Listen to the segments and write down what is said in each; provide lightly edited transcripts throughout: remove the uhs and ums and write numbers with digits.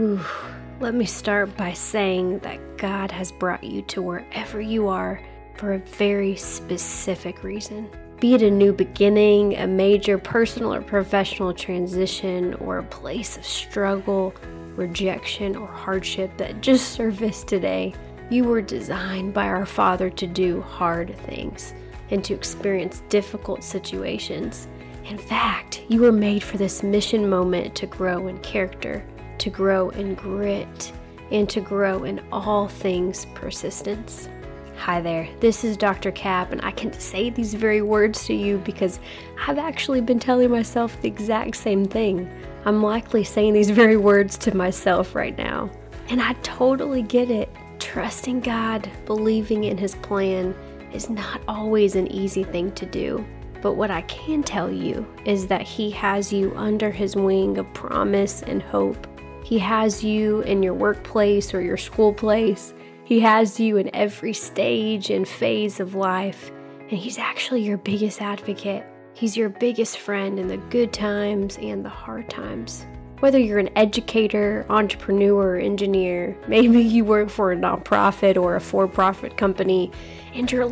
Whew. Let me start by saying that God has brought you to wherever you are for a very specific reason. Be it a new beginning, a major personal or professional transition, or a place of struggle, rejection, or hardship that just surfaced today, you were designed by our Father to do hard things and to experience difficult situations. In fact, you were made for this mission moment to grow in character, to grow in grit, and to grow in all things persistence. Hi there, this is Dr. Cap, and I can say these very words to you because I've actually been telling myself the exact same thing. I'm likely saying these very words to myself right now. And I totally get it. Trusting God, believing in His plan is not always an easy thing to do. But what I can tell you is that He has you under His wing of promise and hope. He has you in your workplace or your school place. He has you in every stage and phase of life. And He's actually your biggest advocate. He's your biggest friend in the good times and the hard times. Whether you're an educator, entrepreneur, or engineer, maybe you work for a nonprofit or a for-profit company, and you're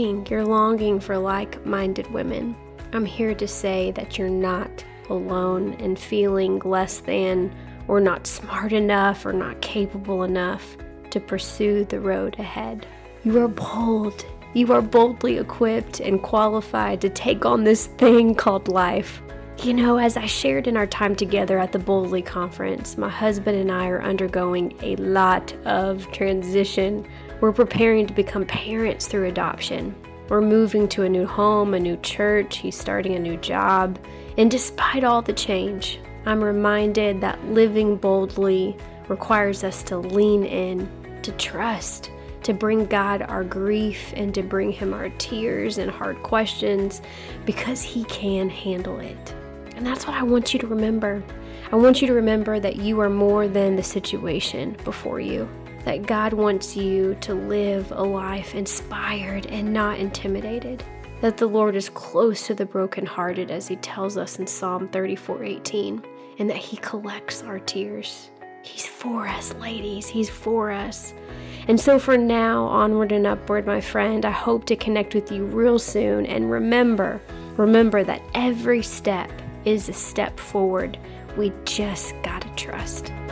longing for like-minded women. I'm here to say that you're not alone in feeling less than, or not smart enough, or not capable enough to pursue the road ahead. You are bold. You are boldly equipped and qualified to take on this thing called life. You know, as I shared in our time together at the Boldly Conference, my husband and I are undergoing a lot of transition. We're preparing to become parents through adoption. We're moving to a new home, a new church. He's starting a new job. And despite all the change, I'm reminded that living boldly requires us to lean in, to trust, to bring God our grief and to bring Him our tears and hard questions because He can handle it. And that's what I want you to remember. I want you to remember that you are more than the situation before you, that God wants you to live a life inspired and not intimidated, that the Lord is close to the brokenhearted as He tells us in Psalm 34:18, and that He collects our tears. He's for us, ladies. He's for us. And so for now, onward and upward, my friend, I hope to connect with you real soon. And remember that every step is a step forward. We just gotta trust.